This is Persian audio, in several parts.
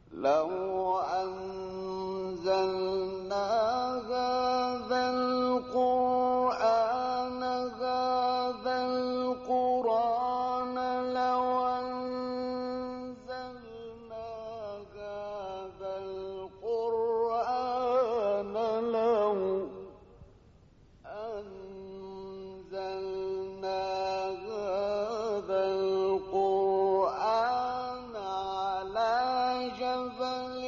لو أنزلنا هذا القرآن لو أنزلنا هذا القرآن على جبل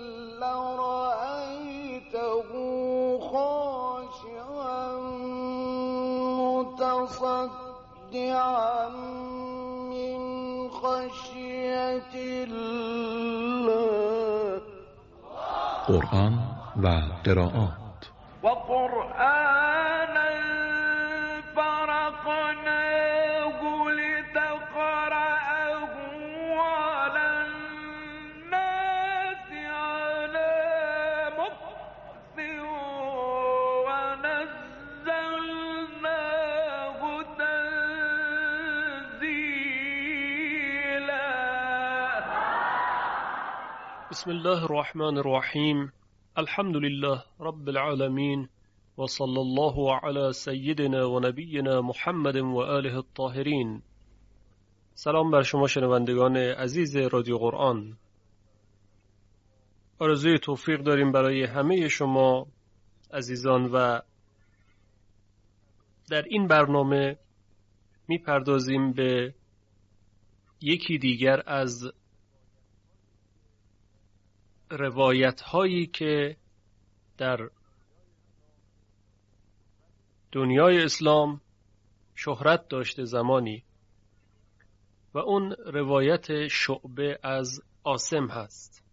لرأيته خاشعا متصدعا من خشية الله. قرآن و قرائات. وقرآنا فرقناه لتقرأه على الناس على مكث ونزلناه تنزيلا. بسم الله الرحمن الرحیم. الحمد لله رب العالمین و صلی الله علی سیدنا و نبینا محمد و آله الطاهرین. سلام بر شما شنوندگان عزیز رادیو قرآن. آرزوی توفیق داریم برای همه شما عزیزان و در این برنامه میپردازیم به یکی دیگر از روایت هایی که در دنیای اسلام شهرت داشته زمانی و اون روایت شعبه از عاصم هست.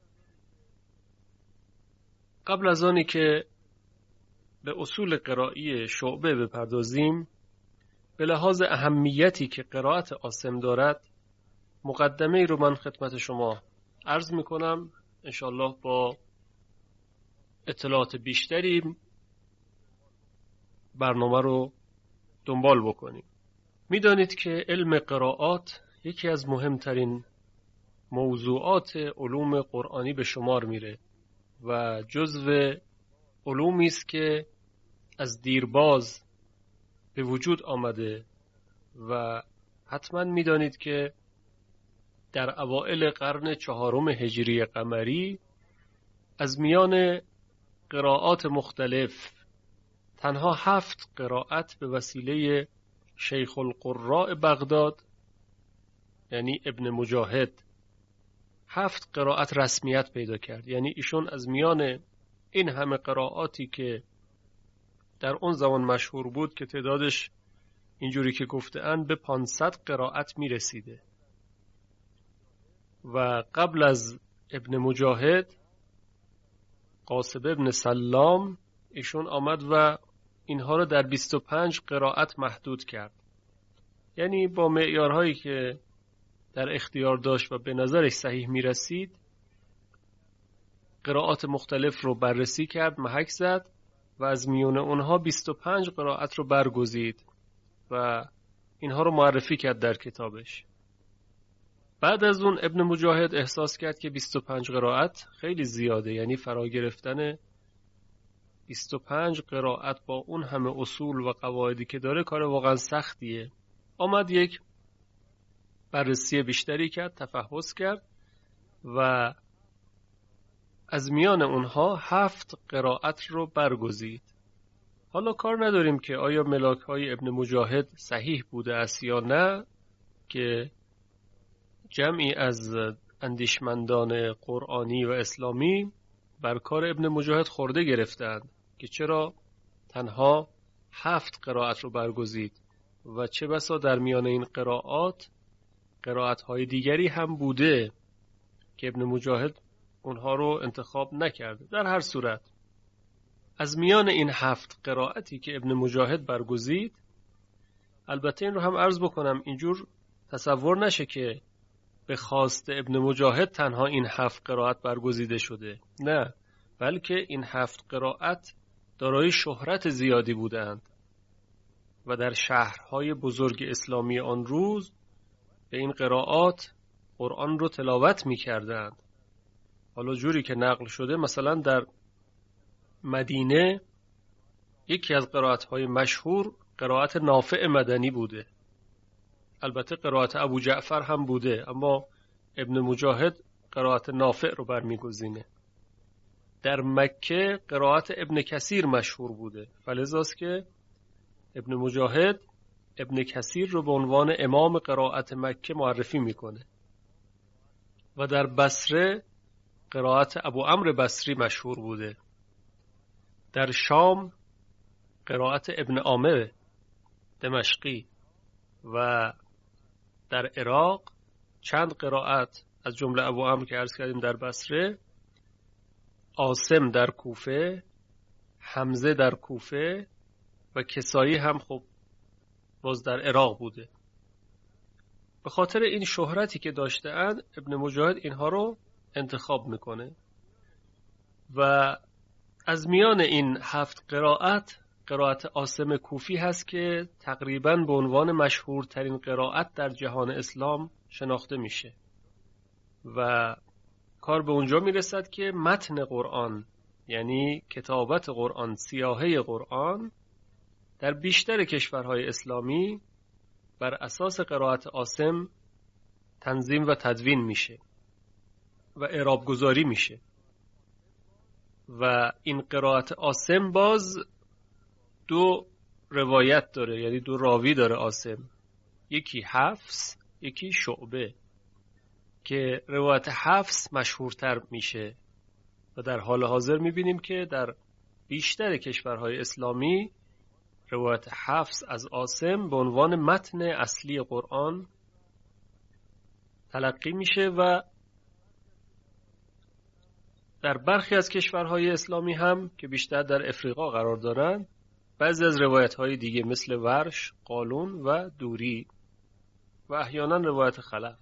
قبل از آنی که به اصول قرایی شعبه بپردازیم، به لحاظ اهمیتی که قرائت عاصم دارد مقدمه رو من خدمت شما عرض میکنم، انشالله با اطلاعات بیشتری برنامه رو دنبال بکنیم. میدانید که علم قرائات یکی از مهمترین موضوعات علوم قرآنی به شمار میره و جزو علومی است که از دیرباز به وجود آمده و حتما میدانید که در اوائل قرن 4 هجری قمری از میان قرائات مختلف تنها 7 قرائت به وسیله شیخ القراء بغداد یعنی ابن مجاهد 7 قرائت رسمیت پیدا کرد. یعنی ایشون از میان این همه قرائاتی که در اون زمان مشهور بود که تعدادش اینجوری که گفته‌اند به 500 قرائت می رسیده و قبل از ابن مجاهد قاسم ابن سلام ایشون آمد و اینها رو در 25 قرائت محدود کرد. یعنی با معیارهایی که در اختیار داشت و به نظرش صحیح می رسید قرائات مختلف رو بررسی کرد، محک زد و از میون اونها 25 قرائت رو برگزید و اینها رو معرفی کرد در کتابش. بعد از اون ابن مجاهد احساس کرد که 25 قرائت خیلی زیاده، یعنی فرا گرفتن 25 قرائت با اون همه اصول و قواعدی که داره کار واقعا سختیه. آمد یک بررسی بیشتری کرد، تفحص کرد و از میان اونها 7 قرائت رو برگزید. حالا کار نداریم که آیا ملاک های ابن مجاهد صحیح بوده است یا نه، که جمعی از اندیشمندان قرآنی و اسلامی بر کار ابن مجاهد خورده گرفتند که چرا تنها 7 قرائت رو برگزید و چه بسا در میان این قرائت های دیگری هم بوده که ابن مجاهد اونها رو انتخاب نکرده. در هر صورت از میان این 7 قرائتی که ابن مجاهد برگزید، البته این رو هم عرض بکنم اینجور تصور نشه که به خواست ابن مجاهد تنها این 7 قرائت برگزیده شده، نه، بلکه این 7 قرائت دارای شهرت زیادی بودند و در شهرهای بزرگ اسلامی آن روز به این قرائات قرآن رو تلاوت می کردند حالا جوری که نقل شده مثلا در مدینه یکی از قرائت‌های مشهور قرائت نافع مدنی بوده. البته قرائت ابو جعفر هم بوده، اما ابن مجاهد قرائت نافع رو برمیگزینه. در مکه قرائت ابن کثیر مشهور بوده، فلذاست که ابن مجاهد ابن کثیر رو به عنوان امام قرائت مکه معرفی میکنه. و در بصره قرائت ابو عمرو بصری مشهور بوده. در شام قرائت ابن عامر دمشقی و در عراق چند قرائت از جمله ابو عمرو که عرض کردیم در بصره، عاصم در کوفه، حمزه در کوفه و کسایی هم خب باز در عراق بوده. به خاطر این شهرتی که داشته‌اند ابن مجاهد اینها رو انتخاب میکنه و از میان این 7 قرائت عاصم کوفی هست که تقریباً به عنوان مشهورترین قرائت در جهان اسلام شناخته میشه و کار به اونجا میرسد که متن قرآن، یعنی کتابت قرآن، سیاهه قرآن، در بیشتر کشورهای اسلامی بر اساس قرائت عاصم تنظیم و تدوین میشه و اعراب گذاری میشه. و این قرائت عاصم باز 2 روایت داره، یعنی 2 راوی داره عاصم، یکی حفص یکی شعبه، که روایت حفص مشهورتر میشه و در حال حاضر میبینیم که در بیشتر کشورهای اسلامی روایت حفص از عاصم به عنوان متن اصلی قرآن تلقی میشه و در برخی از کشورهای اسلامی هم که بیشتر در افریقا قرار دارند، بعضی از روایت‌های دیگه مثل ورش، قالون و دوری و احیانا روایت خلف.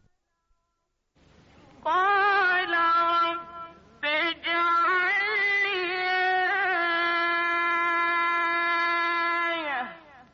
قال رب اجعل لي آية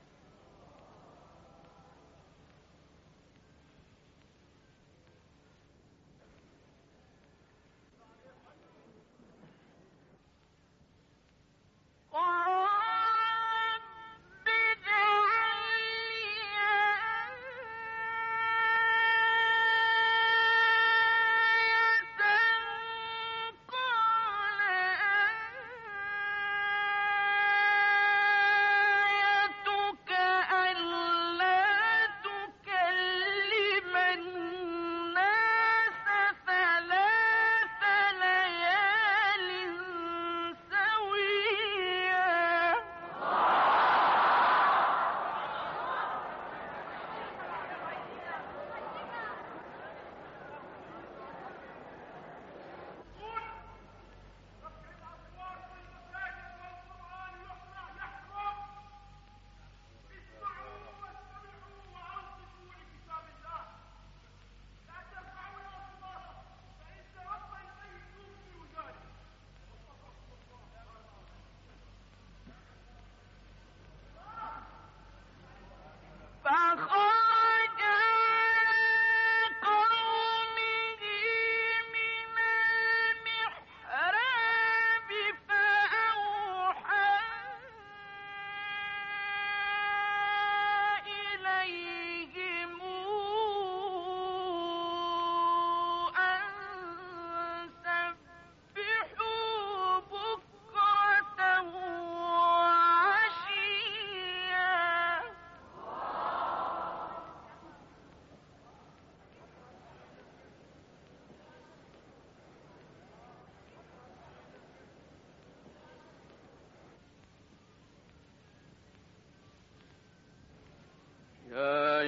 يا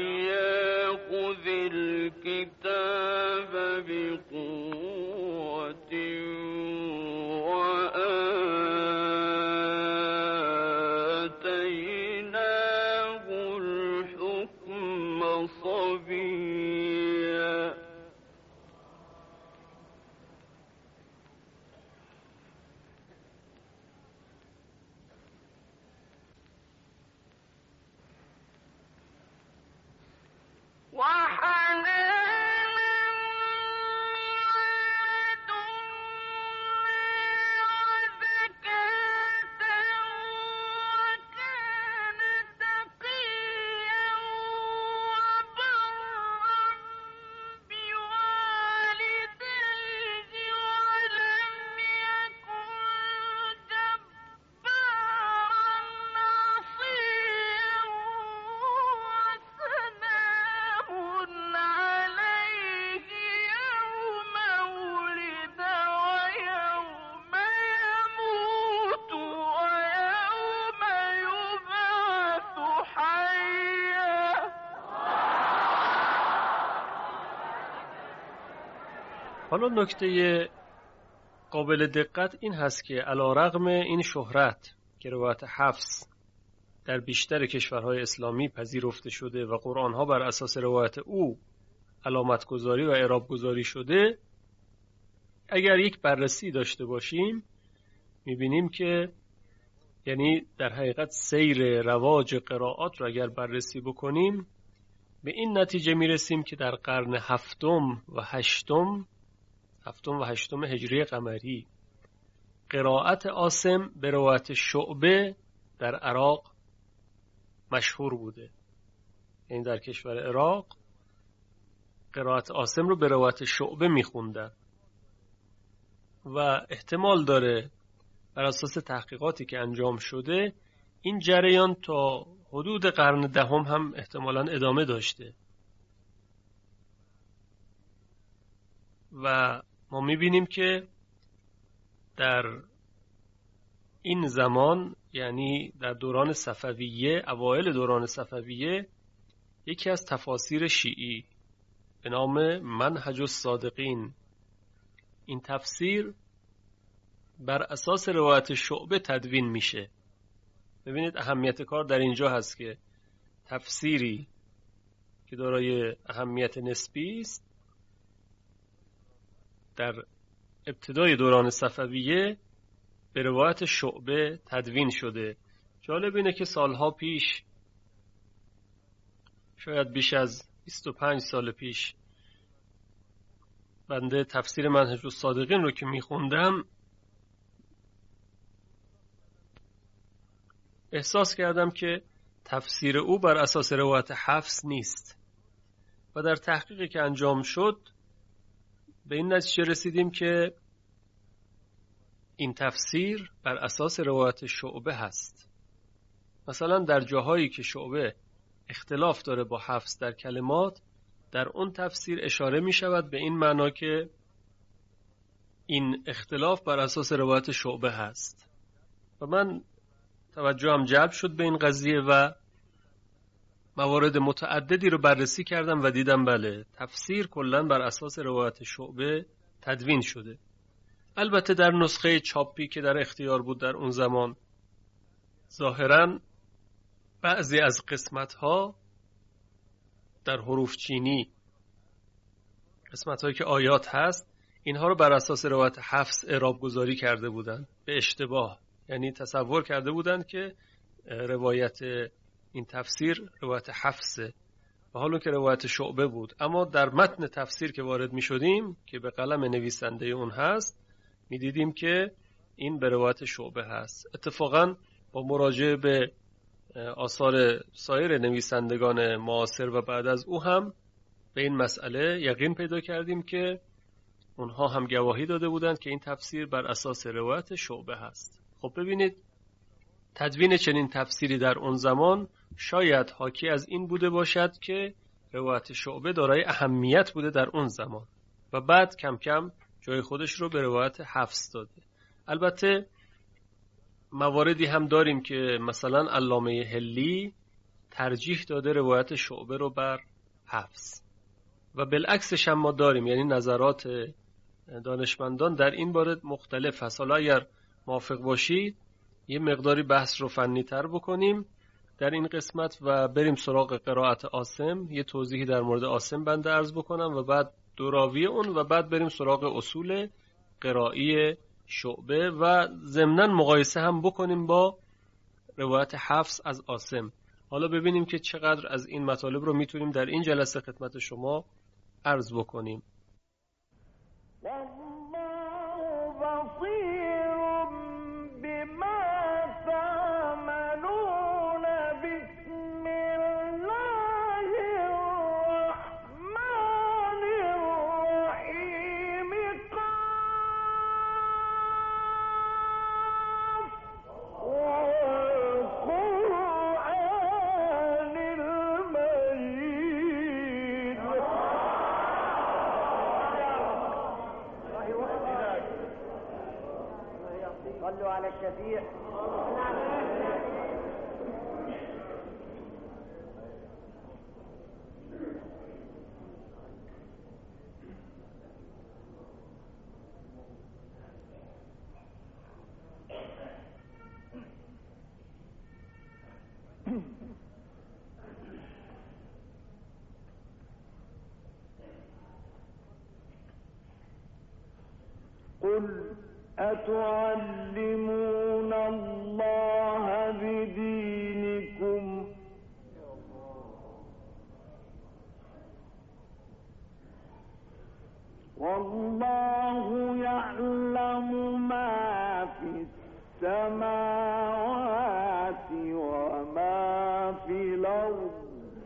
يحيى خذ الكتاب بقوة وآتيناه الحكم صبيا وحنانا من حالا نکته قابل دقت این هست که علیرغم این شهرت که روایت حفص در بیشتر کشورهای اسلامی پذیرفته شده و قرآنها بر اساس روایت او علامتگذاری و اعرابگذاری شده، اگر یک بررسی داشته باشیم میبینیم که یعنی در حقیقت سیر رواج قرائات رو اگر بررسی بکنیم به این نتیجه میرسیم که در قرن هفتم و هشتم هجری قمری قرائت عاصم به روایت شعبه در عراق مشهور بوده. یعنی در کشور عراق قرائت عاصم رو به روایت شعبه میخوندن و احتمال داره بر اساس تحقیقاتی که انجام شده این جریان تا حدود قرن دهم هم احتمالاً ادامه داشته و ما میبینیم که در این زمان یعنی در دوران صفویه، اوایل دوران صفویه، یکی از تفاسیر شیعی به نام منهج الصادقین، این تفسیر بر اساس روایت شعبه تدوین میشه. ببینید اهمیت کار در اینجا هست که تفسیری که دارای اهمیت نسبی است در ابتدای دوران صفویه به روایت شعبه تدوین شده. جالب اینه که سالها پیش، شاید بیش از 25 سال پیش، بنده تفسیر منهج الصادقین رو که میخوندم احساس کردم که تفسیر او بر اساس روایت حفص نیست و در تحقیقی که انجام شد به این نتیجه رسیدیم که این تفسیر بر اساس روایت شعبه هست. مثلا در جاهایی که شعبه اختلاف داره با حفص در کلمات، در اون تفسیر اشاره می شود به این معنا که این اختلاف بر اساس روایت شعبه هست و من توجهم جلب شد به این قضیه و موارد متعددی رو بررسی کردم و دیدم بله، تفسیر کلاً بر اساس روایت شعبه تدوین شده. البته در نسخه چاپی که در اختیار بود در اون زمان ظاهراً بعضی از قسمت‌ها در حروف چینی، قسمت‌هایی که آیات هست، اینها رو بر اساس روایت حفص اعراب گذاری کرده بودند به اشتباه. یعنی تصور کرده بودند که روایت این تفسیر روایت حفصه و حالا که روایت شعبه بود. اما در متن تفسیر که وارد می شدیم که به قلم نویسنده اون هست، می دیدیم که این به روایت شعبه هست. اتفاقاً با مراجعه به آثار سایر نویسندگان معاصر و بعد از او هم به این مسئله یقین پیدا کردیم که اونها هم گواهی داده بودند که این تفسیر بر اساس روایت شعبه هست. خب ببینید تدوین چنین تفسیری در اون زمان شاید حاکی از این بوده باشد که روایت شعبه دارای اهمیت بوده در اون زمان و بعد کم کم جای خودش رو به روایت حفص داده. البته مواردی هم داریم که مثلا علامه حلی ترجیح داده روایت شعبه رو بر حفص و بالعکسش هم ما داریم، یعنی نظرات دانشمندان در این باره مختلف هست. حالا اگر موافق باشید یه مقداری بحث رو فنی تر بکنیم در این قسمت و بریم سراغ قرائت عاصم. یه توضیحی در مورد عاصم بنده عرض بکنم و بعد دوراوی اون و بعد بریم سراغ اصول قرائی شعبه و ضمناً مقایسه هم بکنیم با روایت حفص از عاصم. حالا ببینیم که چقدر از این مطالب رو میتونیم در این جلسه خدمت شما عرض بکنیم. صلوا على الشفيع. قل أتعلمون الله بدينكم والله يعلم ما في السماوات وما في الأرض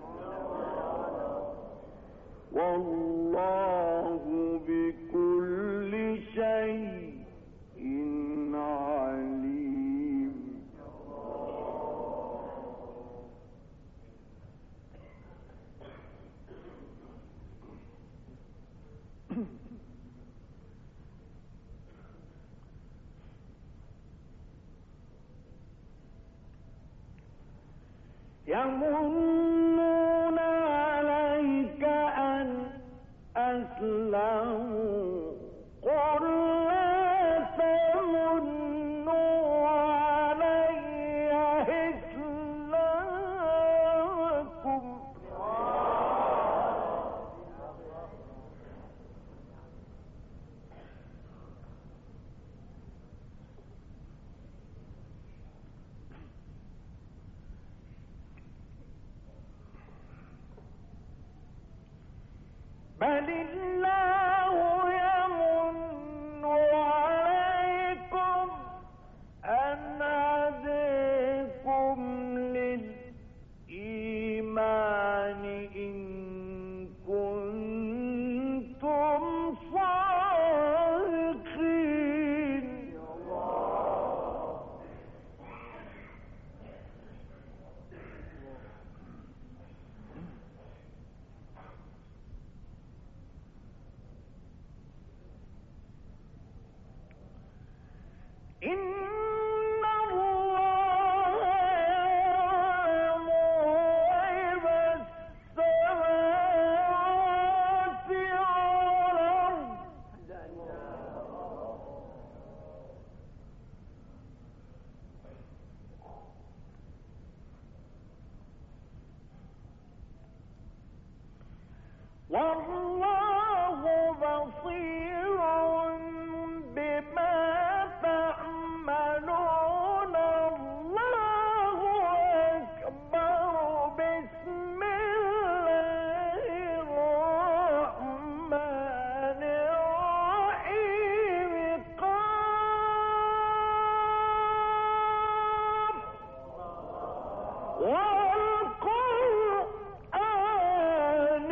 والله بكل شيء عليم. يمنون عليك أن أسلموا قل لا تمنوا علي إسلامكم بل الله يمن عليكم أن هداكم للإيمان إن كنتم صادقين. إن الله يعلم غيب السماوات والأرض والله بصير بما تعملون. الله أكبر. بسم الله الرحمن الرحيم. قاف والقرآن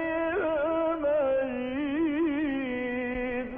المجيد.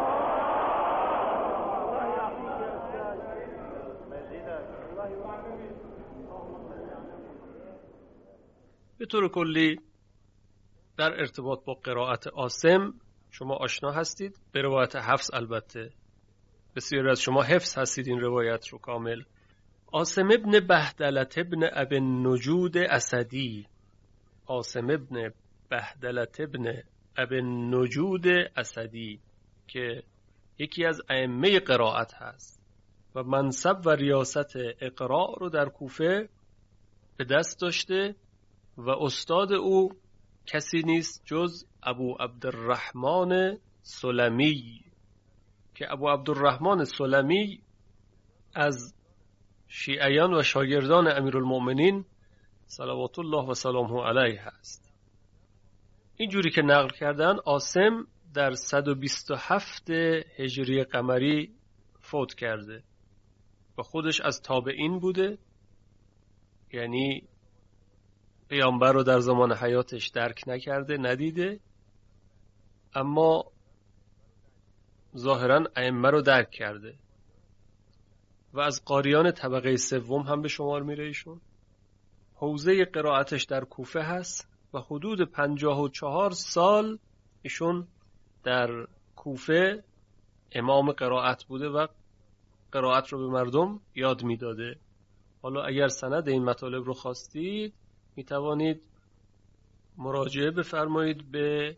به طور کلی در ارتباط با قرائت عاصم شما آشنا هستید، به روایت حفص البته بسیاری از شما حفظ هستید این روایت رو کامل. عاصم ابن بهدلت ابن ابن نجود اسدی، عاصم ابن بهدلت ابن ابن نجود اسدی که یکی از ائمه قرائت هست و منصب و ریاست اقراء رو در کوفه به دست داشته و استاد او کسی نیست جز ابو عبدالرحمن سلمی که ابو عبدالرحمن سلمی از شیعیان و شاگردان امیرالمؤمنین صلوات الله و سلامه علیه هست. اینجوری که نقل کردن عاصم در 127 هجری قمری فوت کرده و خودش از تابعین بوده، یعنی پیامبر رو در زمان حیاتش درک نکرده، ندیده، اما ظاهراً ائمه رو درک کرده و از قاریان طبقه سوم هم به شمار میره. ایشون حوزه قرائتش در کوفه هست و حدود 54 سال ایشون در کوفه امام قرائت بوده و قرائت رو به مردم یاد میداده. حالا اگر سند این مطالب رو خواستید می توانید مراجعه بفرمایید به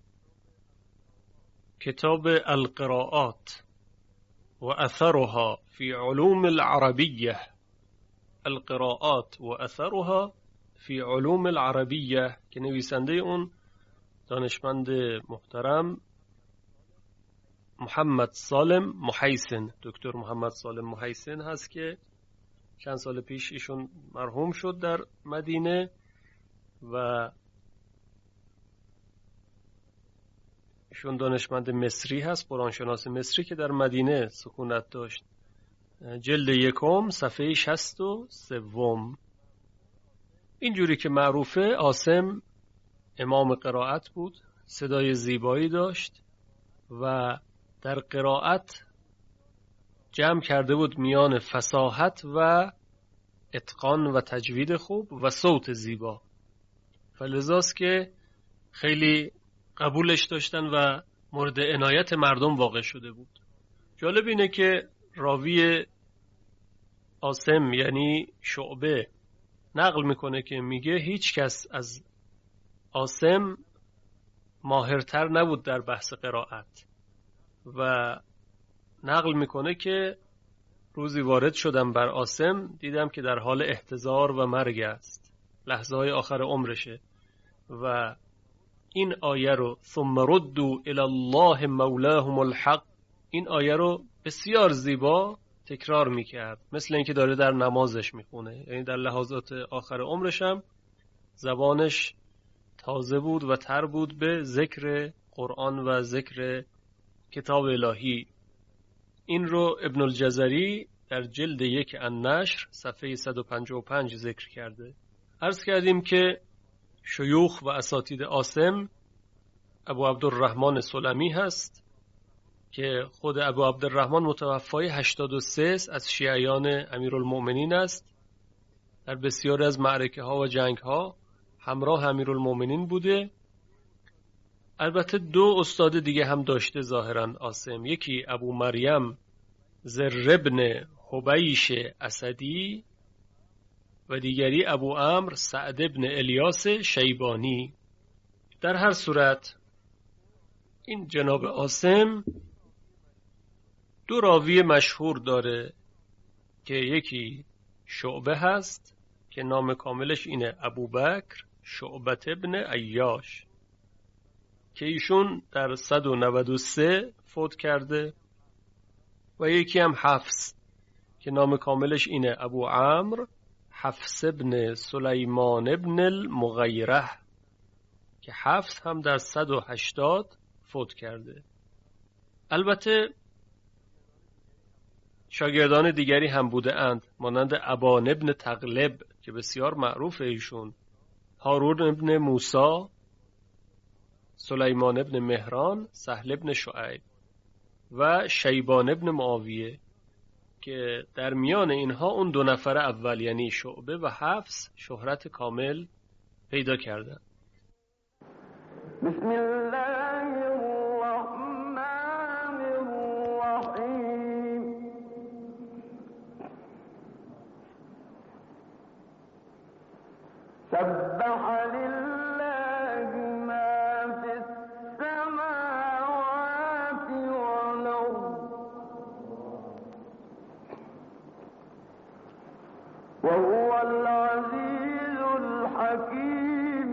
کتاب القراءات و اثرها فی علوم العربیه، القراءات و اثرها فی علوم العربیه که نویسنده اون دانشمند محترم محمد سالم محیسن، دکتر محمد سالم محیسن هست که چند سال پیش ایشون مرحوم شد در مدینه و ایشون دانشمند مصری هست، قرآنشناس مصری که در مدینه سکونت داشت. جلد 1 صفحه 63. اینجوری که معروفه عاصم امام قرائت بود، صدای زیبایی داشت و در قرائت جمع کرده بود میان فصاحت و اتقان و تجوید خوب و صوت زیبا، فلذاست که خیلی قبولش داشتن و مورد عنایت مردم واقع شده بود. جالب اینه که راوی عاصم یعنی شعبه نقل میکنه که میگه هیچ کس از عاصم ماهرتر نبود در بحث قرائت و نقل میکنه که روزی وارد شدم بر عاصم، دیدم که در حال احتضار و مرگ است، لحظه های آخر عمرشه و این آیه رو ثم ردوا الی الله مولاهم الحق، این آیه رو بسیار زیبا تکرار میکرد، مثل اینکه داره در نمازش میخونه، یعنی در لحظات آخر عمرش هم زبانش تازه بود و تر بود به ذکر قرآن و ذکر کتاب الهی. این رو ابن الجزری در جلد 1 النشر صفحه 155 ذکر کرده. عرض کردیم که شیوخ و اساتید عاصم ابو عبدالرحمن سلمی هست که خود ابو عبدالرحمن متوفای 83 از شیعیان امیرالمؤمنین است. در بسیاری از معرکه ها و جنگ ها همراه امیرالمؤمنین بوده. البته 2 استاد دیگه هم داشته ظاهرا عاصم، یکی ابو مریم زر ابن حبیش اسدی و دیگری ابو عمرو سعد ابن الیاس شیبانی. در هر صورت این جناب عاصم 2 راوی مشهور داره که یکی شعبه هست که نام کاملش اینه ابوبکر شعبت ابن عیاش که ایشون در 193 فوت کرده و یکی هم حفص که نام کاملش اینه ابو عمرو حفص ابن سلیمان ابن المغیره که حفص هم در 180 فوت کرده. البته شاگردان دیگری هم بوده اند مانند ابان ابن تغلب که بسیار معروف ایشون، هارون ابن موسی، سلیمان ابن مهران، سهل ابن شعیب و شیبان ابن معاویه که در میان اینها اون 2 نفر اول یعنی شعبه و حفص شهرت کامل پیدا کردن. بسم الله الرحمن الرحیم سبح لله ما فی السماوات والارض وهو العزیز الحکیم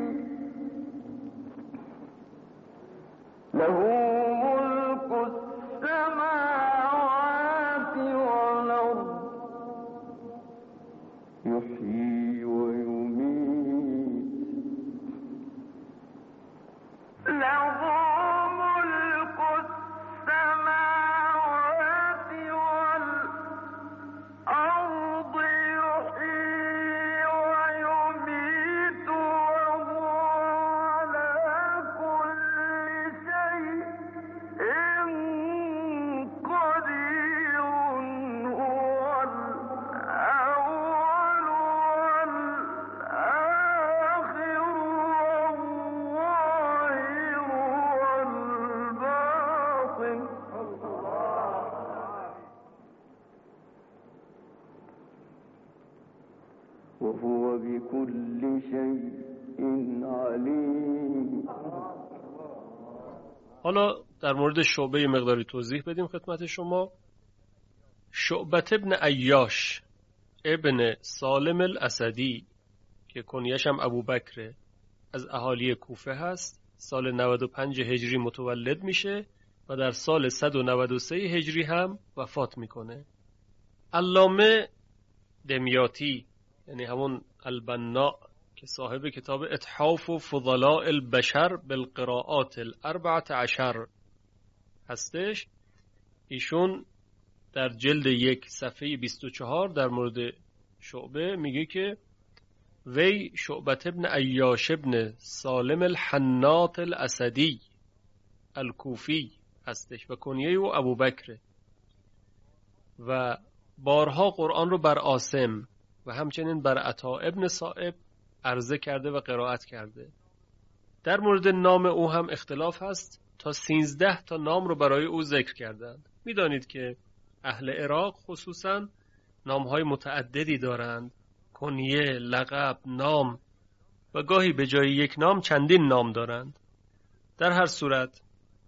له ملك السماوات والارض يحيي ويميت له ملك السماوات والارض يحيي ويميت وهو على كل شيء قدير هو الأول والآخر والظاهر والباطن وهو بكل شيء عليم. حالا در مورد شعبه مقداری توضیح بدیم خدمت شما. شعبت ابن عیاش ابن سالم الاسدی که کنیش هم ابوبکره از اهالی کوفه هست، سال 95 هجری متولد میشه و در سال 193 هجری هم وفات میکنه. علامه دمیاطی یعنی همون البنا که صاحب کتاب اتحاف و فضلاء البشر بالقراءات 14 هستش، ایشون در جلد 1 صفحه 24 در مورد شعبه میگه که وی شعبة ابن عیاش ابن سالم الحناط الاسدی الکوفی هستش و کنیه او ابوبکر و بارها قرآن رو بر عاصم و همچنین بر عطا ابن صائب عرضه کرده و قرائت کرده. در مورد نام او هم اختلاف هست، تا 13 تا نام رو برای او ذکر کردند. میدانید که اهل عراق خصوصا نامهای متعددی دارند، کنیه، لقب، نام و گاهی به جای یک نام چندین نام دارند. در هر صورت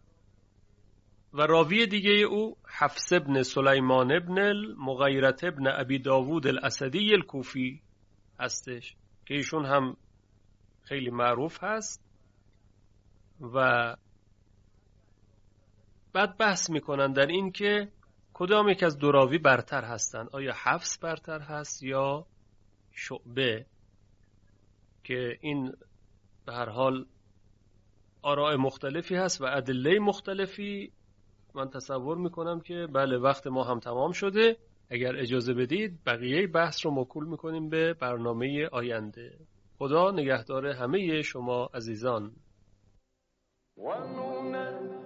و راوی دیگه او حفص ابن سلیمان ابن المغیرة ابن ابی داوود الاسدی الکوفی هستش که ایشون هم خیلی معروف هست و بعد بحث میکنن در این که کدام یک از دو راوی برتر هستند، آیا حفص برتر هست یا شعبه، که این به هر حال آراء مختلفی هست و ادله مختلفی. من تصور میکنم که بله وقت ما هم تمام شده، اگر اجازه بدید بقیه بحث رو موکول میکنیم به برنامه آینده. خدا نگهدار همه شما عزیزان.